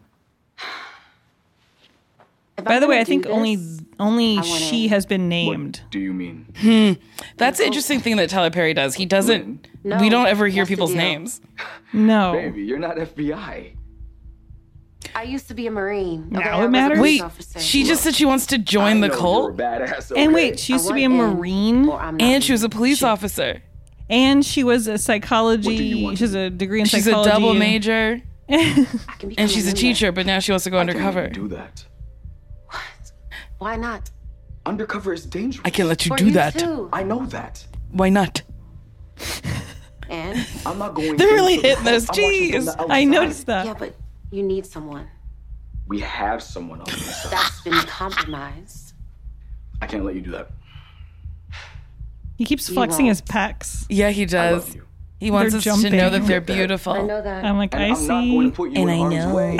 By the way, I think only she has been named. What do you mean? That's the interesting thing that Tyler Perry does. He doesn't... No, we don't ever hear that's the people's deal. names. No. Baby, you're not FBI. I used to be a Marine. Now Okay, it I was a matters? police Wait, officer. she just said she wants to join the cult? And wait, she used to be a Marine. And she was a police officer. And she was a psychology. She has a degree in She's psychology. a double major. And become she's a a teacher, but now she wants to go undercover. Do that. Why not? Undercover is dangerous. I can't let you For do you that. too. I know that. Why not? And I'm not going. They're really into the hitting those cult. I'm watching from G's. the I outside. noticed that. yeah, but you need someone. We have someone on the inside. That's been compromised. I can't let you do that. He keeps You flexing won't. his pecs. Yeah, he does. He wants They're us to know jumping. that they're beautiful. I know that. I'm like, And I I'm see. not going to put you And in I harm's know. way.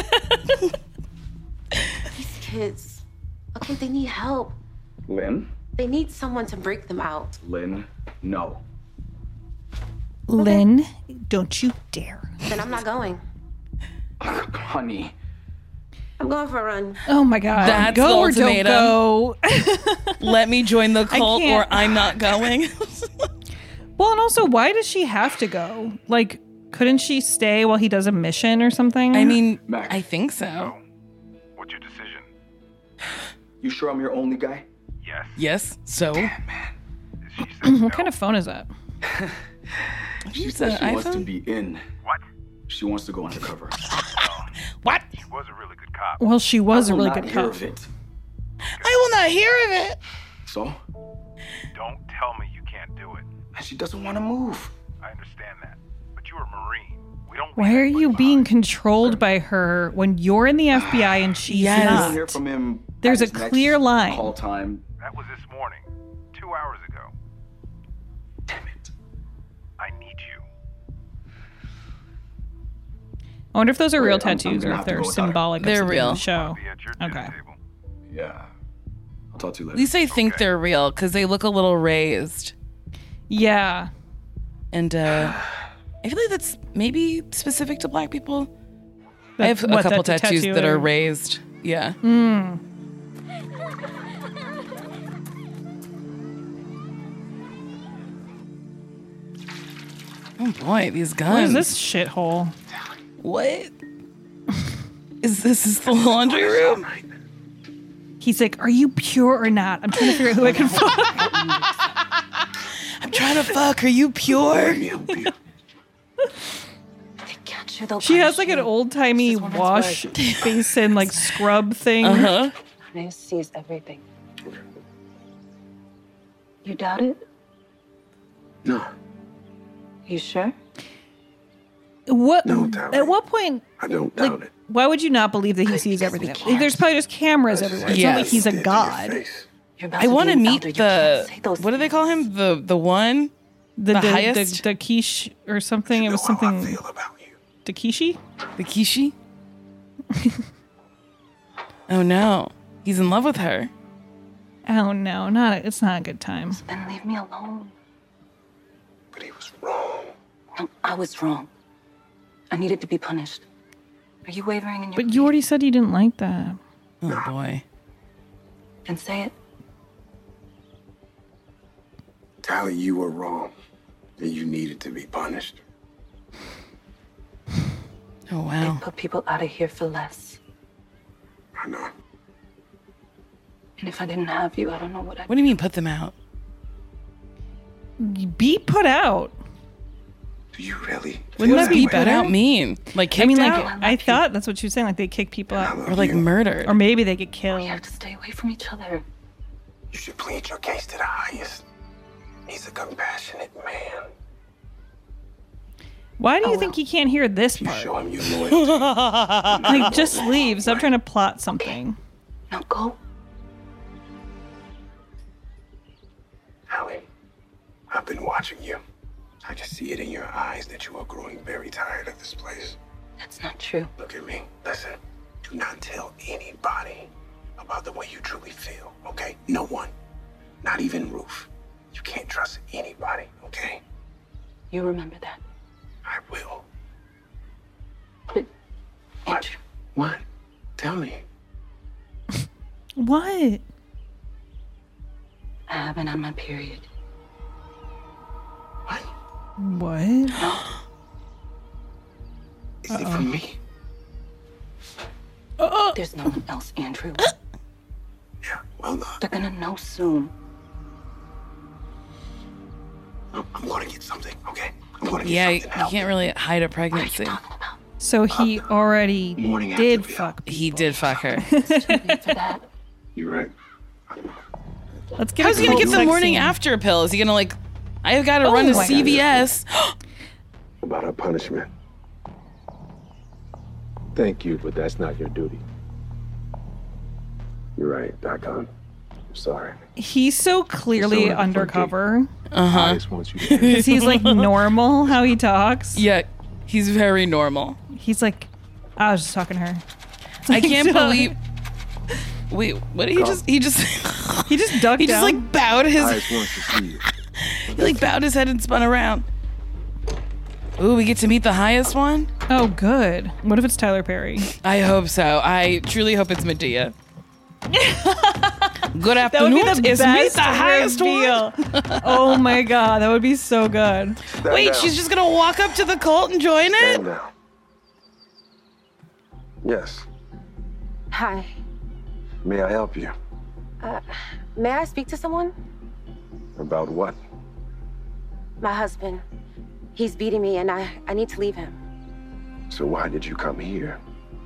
These kids, okay, they need help. Lynn, They need someone to break them out. Lynn, no. Lynn, don't you dare. Then I'm not going. Honey. I'm going for a run. Oh my God. That's go the or don't ultimatum. go. Let me join the cult or can't. I'm not going. Well, and also, why does she have to go? Like, couldn't she stay while he does a mission or something? I mean, Mac. I think so. What's your decision? You sure I'm your only guy? Yes. Yes, so? What kind of phone is that? She It's said an she wants to iPhone? be in. What? She wants to go undercover. What? He was a really good cop. Well, she was I a will really not good hear cop. of it. I will not hear of it. So? Don't tell me you can't do it. And she doesn't want to move. I understand that. But you're a Marine. We don't Why are you being controlled by her when you're in the FBI and she's You don't not? hear from him. There's at a his next clear line. Call time. That was this morning. 2 hours ago. Damn it. I need you. I wonder if those are real I'm tattoos gonna or have if to they're go without her. symbolic They're of something in real. the show. Be at your dinner Okay. table. Yeah. I'll talk to you At later. least I think they're real because they look a little raised. Yeah. And I feel like that's maybe specific to black people. I have a What, couple that the tattoos that are tattooer? raised. Yeah. Oh boy, these guns. What is this shithole? What? Is this the laundry room? He's like, are you pure or not? I'm trying to figure out who I can fuck. I'm trying to fuck. Are you pure? She has like an old timey wash basin, like scrub thing. Uh-huh. Honey sees everything. You doubt it? No. You sure? What? No, Tally. At what point? I don't doubt it. Why would you not believe that he sees everything? There's probably just cameras everywhere. It's not like he's a god. I want to meet the. What do they call him? The one. The highest. The quiche or something. It was something. The Kishi. The Kishi. Oh no, he's in love with her. Oh no, it's not a good time. Then leave me alone. But he was wrong. No, I was wrong. I needed to be punished. Are you wavering in your... But you already said you didn't like that. Oh boy. Then say it. Tally, you were wrong. And you needed to be punished. Oh wow. They put people out of here for less. I know. And if I didn't have you, I don't know what I'd... What do you mean put them out? Be put out. Do you really? Wouldn't that be better? Out mean? Like kicked I mean, like out? I thought that's what she was saying. Like they kick people out, or like murdered, or maybe they get killed. We have to stay away from each other. You should plead your case to the highest. He's a compassionate man. Why do you think he can't hear this part? Show him your loyalty. Like just leave. Stop trying to plot something. Now go. Allie, I've been watching you. I can see it in your eyes that you are growing very tired of this place. That's not true. Look at me. Listen, do not tell anybody about the way you truly feel, okay? No one. Not even Ruth. You can't trust anybody, okay? You remember that. I will. But, Andrew. What? Tell me. What? I haven't had my period. What? Is it for me? There's no one else, Andrew. Yeah, well, they're gonna know soon. I'm gonna get something, okay? I'm gonna get Yeah, you something. can't really hide a pregnancy. So he already did fuck. He did fuck her. You're right. Let's get. How's he gonna get the morning after pill? Is he gonna like? I've got to run to CVS. About our punishment. Thank you, but that's not your duty. You're right, Doc Hunt. I'm sorry. He's so clearly undercover. Uh-huh. Because he's like normal how he talks. Yeah, he's very normal. He's like, I was just talking to her. I can't believe. Wait, what did he just? He just ducked He just down? like bowed his. I just want to see you. He like bowed his head and spun around. Ooh, we get to meet the highest one? Oh, good. What if it's Tyler Perry? I hope so. I truly hope it's Medea. Good That would be afternoon. the Is me best the highest reveal. one? Oh my god, that would be so good. Wait, she's just gonna walk up to the cult and join it? Stand down. Yes. Hi. May I help you? May I speak to someone? About what? My husband. He's beating me and I need to leave him. So why did you come here?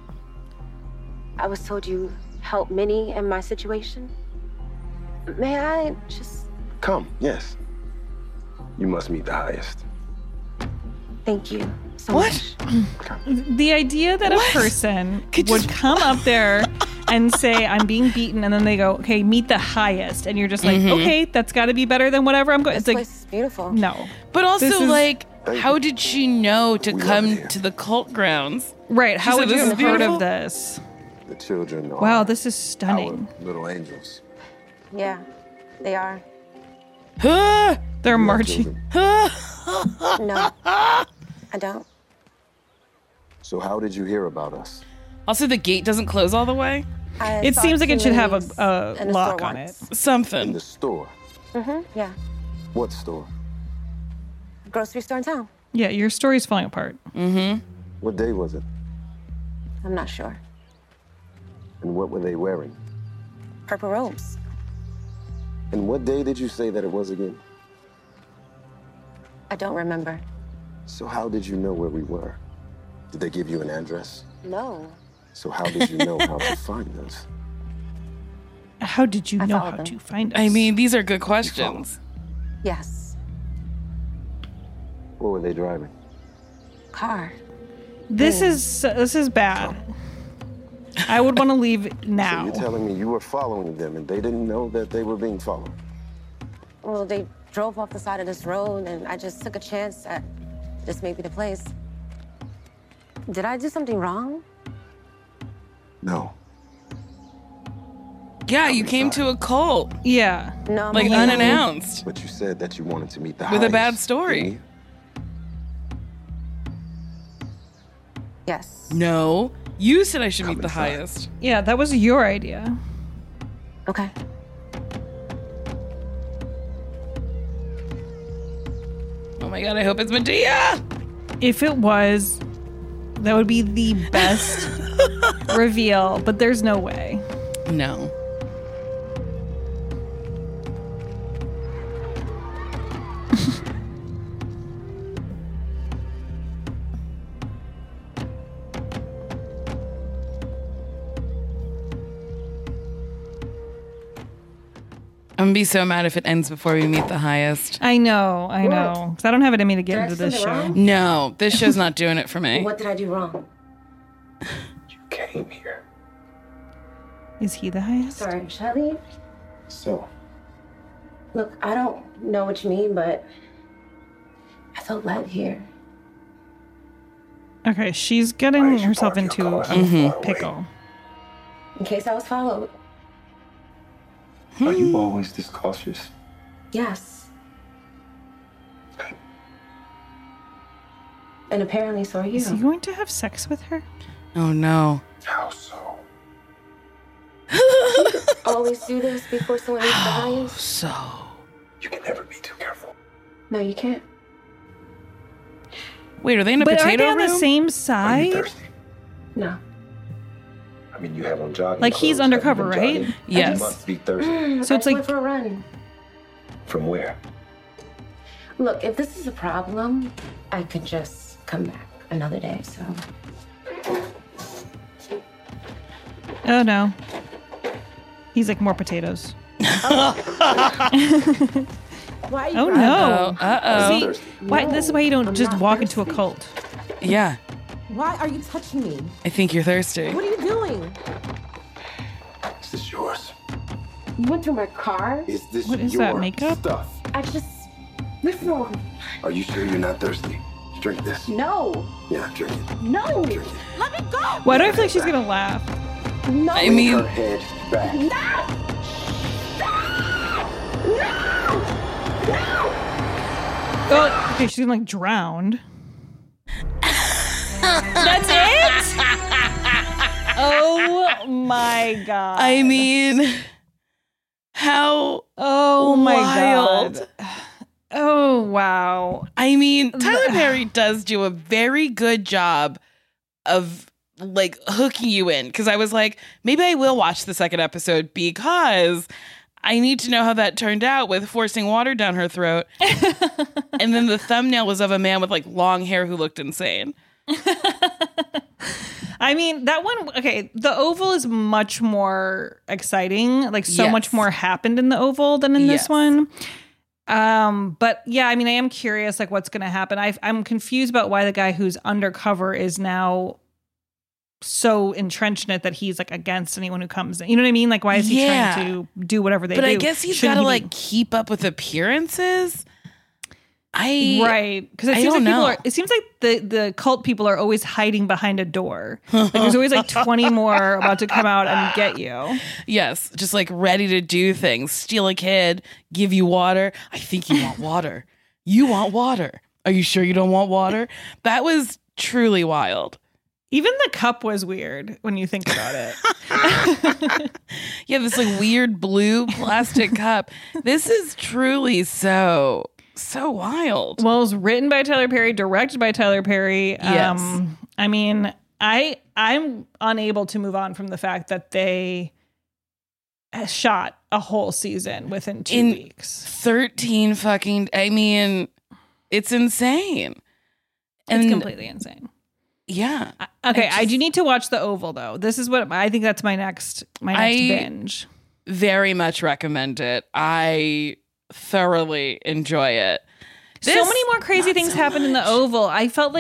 I was told you help Minnie in my situation. May I just... Come, yes. You must meet the highest. Thank you so much. The idea that a person would come up there and say, I'm being beaten, and then they go, okay, meet the highest. And you're just like, okay, that's got to be better than whatever I'm going. It's This like, place is beautiful. no. But also, This is- like, how did she know to come to the cult grounds? Right, She how said would you this is have heard beautiful? of this? The children are Wow, this is stunning. our little angels. Yeah, they are. They're marching. No, I don't. So how did you hear about us? Also, the gate doesn't close all the way. It seems like it should have a in the lock store on it. In Something. the store. Yeah. What store? Grocery store in town. Yeah, your story's falling apart. What day was it? I'm not sure. And what were they wearing? Purple robes. And what day did you say that it was again? I don't remember. So how did you know where we were? Did they give you an address? No. So how did you know how to find us? How did you I know followed how them. to find us? I mean, these are good questions. Yes. What were they driving? Car. This is bad. I would want to leave now. So you're telling me you were following them and they didn't know that they were being followed? Well, they drove off the side of this road, and I just took a chance that this may be the place. Did I do something wrong? No. Yeah, you came to a cult. Yeah. No, like unannounced. But you said that you wanted to meet the with a bad highest, story. didn't you? Yes. No, you said I should meet the highest. Yeah, that was your idea. Okay. Oh my god, I hope it's Medea. If it was, that would be the best reveal, but there's no way. No. I'm gonna be so mad if it ends before we meet the highest. I know. Because I don't have it in me to get into this show. No, this show's not doing it for me. What did I do wrong? You came here. Is he the highest? Sorry, should I leave? So, Look, I don't know what you mean, but I felt led here. Okay, she's getting herself into a pickle. In case I was followed. Are you always this cautious? Yes. And apparently so are you. Is he going to have sex with her? Oh no. How so? Always do this before someone meets the highest? So. You can never be too careful. No, you can't. Wait, are they in a But potato are they on room? the same Are you side? thirsty? No. I mean, you have on jogging Like, he's clothes. undercover, Have you been right? jogging? Yes. You must be thirsty. So I it's just like- went for a run. From where? Look, if this is a problem, I could just come back another day, so. Oh no. He's like, more potatoes. Why are you Oh crying? no. Uh-oh. See, why, this is why you don't I'm just not walk into a thirsty. cult. Yeah, Why are you touching me? I think you're thirsty. What are you doing? Is this yours? You went through my car? Is this What is your that, makeup? stuff? I just. Listen. Are you sure you're not thirsty? Drink this. No. Yeah, drink it. No. Drink it. Let me go. Why do I feel like she's gonna laugh? No. I mean, Her head back. Oh, okay, she's like drowned. That's it? Oh my god. I mean, how oh my wild. god. Oh wow. I mean, Tyler Perry does do a very good job of like hooking you in, because I was like, maybe I will watch the second episode because I need to know how that turned out with forcing water down her throat. And then the thumbnail was of a man with like long hair who looked insane. I mean, that one, okay, the Oval is much more exciting. Like, so Yes. much more happened in the Oval than in this Yes. one. But yeah, I mean, I am curious, like, what's going to happen. I'm confused about why the guy who's undercover is now so entrenched in it that he's, like, against anyone who comes in. You know what I mean? Like, why is he Yeah. trying to do whatever they do? But I guess he's got Shouldn't to he be- like keep up with appearances. Right, because it I seems like don't people know. are. It seems like the cult people are always hiding behind a door. Like there's always like 20 more about to come out and get you. Yes, just like ready to do things. Steal a kid, give you water. I think you want water. You want water. Are you sure you don't want water? That was truly wild. Even the cup was weird when you think about it. Yeah, this like weird blue plastic cup. This is truly so wild. Well, it was written by Tyler Perry, directed by Tyler Perry. Yes. I mean, I'm unable to move on from the fact that they shot a whole season within 2 weeks. 13 fucking, I mean, it's insane. It's completely insane. Yeah. Okay, I do need to watch The Oval though. This is what I think that's my next binge. Very much recommend it. I thoroughly enjoy it. So many more crazy things happened in The Oval. I felt like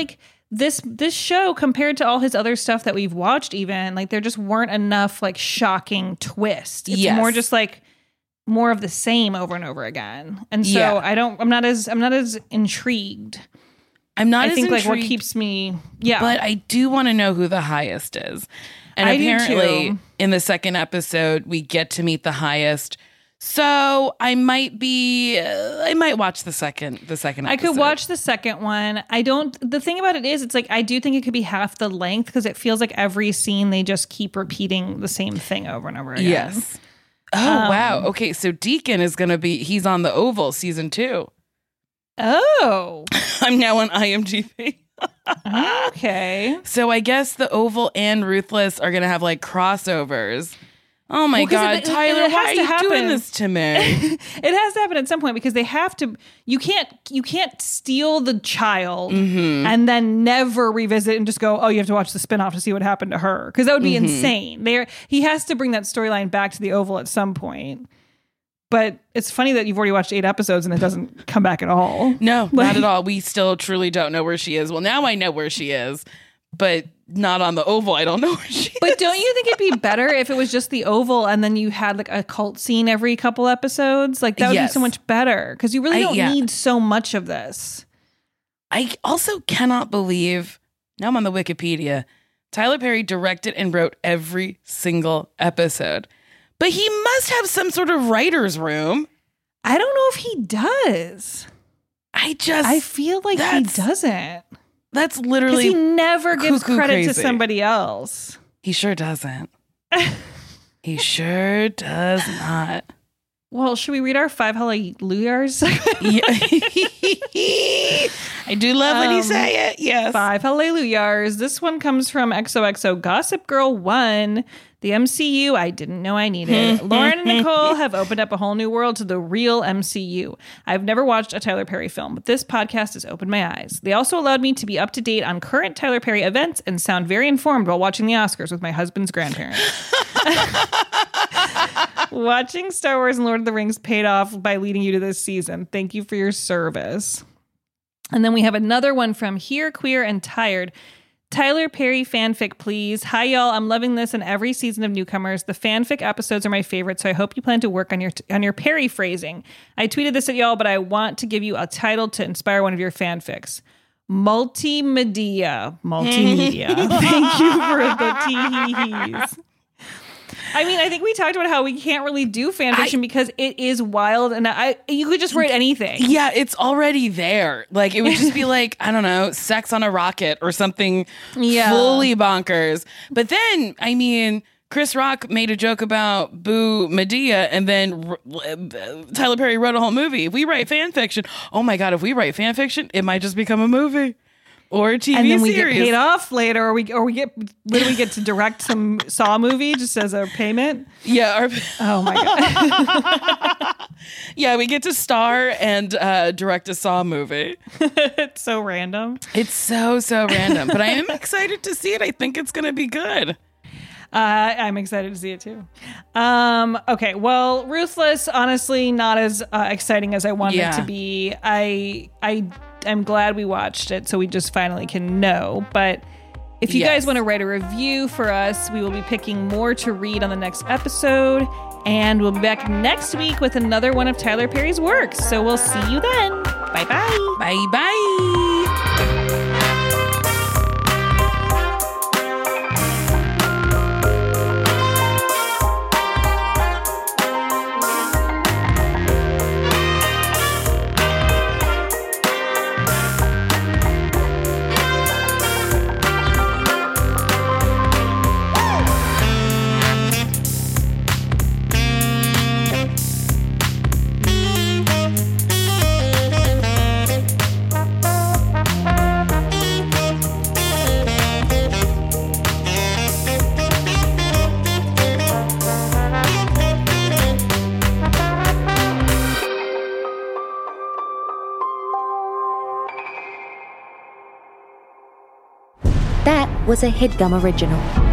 this show, compared to all his other stuff that we've watched, even, like, there just weren't enough, like, shocking twists. It's more just like more of the same over and over again. And so I'm not as intrigued. I think like what keeps me, but I do want to know who the highest is. And I apparently in the second episode, we get to meet the highest. So I might watch the second episode. I could watch the second one. The thing about it is, it's like, I do think it could be half the length, because it feels like every scene they just keep repeating the same thing over and over again. Yes. Oh, wow. Okay. So Deacon is going to he's on The Oval season 2. Oh. I'm now on IMDb. Okay. So I guess The Oval and Ruthless are going to have like crossovers. Oh my God, Tyler, why are you doing this to me? It has to happen at some point, because they have to. You can't steal the child and then never revisit and just go, oh, you have to watch the spinoff to see what happened to her, because that would be insane. He has to bring that storyline back to the Oval at some point. But it's funny that you've already watched 8 episodes and it doesn't come back at all. No, not at all. We still truly don't know where she is. Well, now I know where she is, but not on the Oval. I don't know where she is. But don't you think it'd be better if it was just the Oval and then you had like a cult scene every couple episodes? Like, that would be so much better, because you really don't need so much of this. I also cannot believe, now I'm on the Wikipedia, Tyler Perry directed and wrote every single episode. But he must have some sort of writer's room. I don't know if he does. I feel like he doesn't. That's literally, because he never gives credit crazy to somebody else. He sure doesn't. He sure does not. Well, should we read our 5 hallelujahs? I do love when you say it. Yes. 5 hallelujahs. This one comes from XOXO Gossip Girl 1. The MCU I didn't know I needed. Lauren and Nicole have opened up a whole new world to the real MCU. I've never watched a Tyler Perry film, but this podcast has opened my eyes. They also allowed me to be up to date on current Tyler Perry events and sound very informed while watching the Oscars with my husband's grandparents. Watching Star Wars and Lord of the Rings paid off by leading you to this season. Thank you for your service. And then we have another one from Here, Queer, and Tired. Tyler Perry fanfic, please. Hi, y'all. I'm loving this and every season of Newcomers. The fanfic episodes are my favorite, so I hope you plan to work on your Perry phrasing. I tweeted this at y'all, but I want to give you a title to inspire one of your fanfics. Multimedia. Thank you for the tee-hee-hees. I mean, I think we talked about how we can't really do fan fiction because it is wild, and you could just write anything. Yeah, it's already there. Like, it would just be like, I don't know, sex on a rocket or something fully bonkers. But then, I mean, Chris Rock made a joke about Boo Medea, and then Tyler Perry wrote a whole movie. If we write fan fiction, oh my God, if we write fan fiction, it might just become a movie. Or a TV and then we series. Get paid off later, or we get to direct some Saw movie just as a payment. Yeah. Oh my God. Yeah, we get to star and direct a Saw movie. It's so random. It's so random, but I am excited to see it. I think it's going to be good. I'm excited to see it too. Okay, well, Ruthless, honestly, not as exciting as I wanted it to be. I'm glad we watched it, so we just finally can know. But if you guys want to write a review for us, we will be picking more to read on the next episode. And we'll be back next week with another one of Tyler Perry's works. So we'll see you then. Bye-bye. Bye-bye. Was a HeadGum original.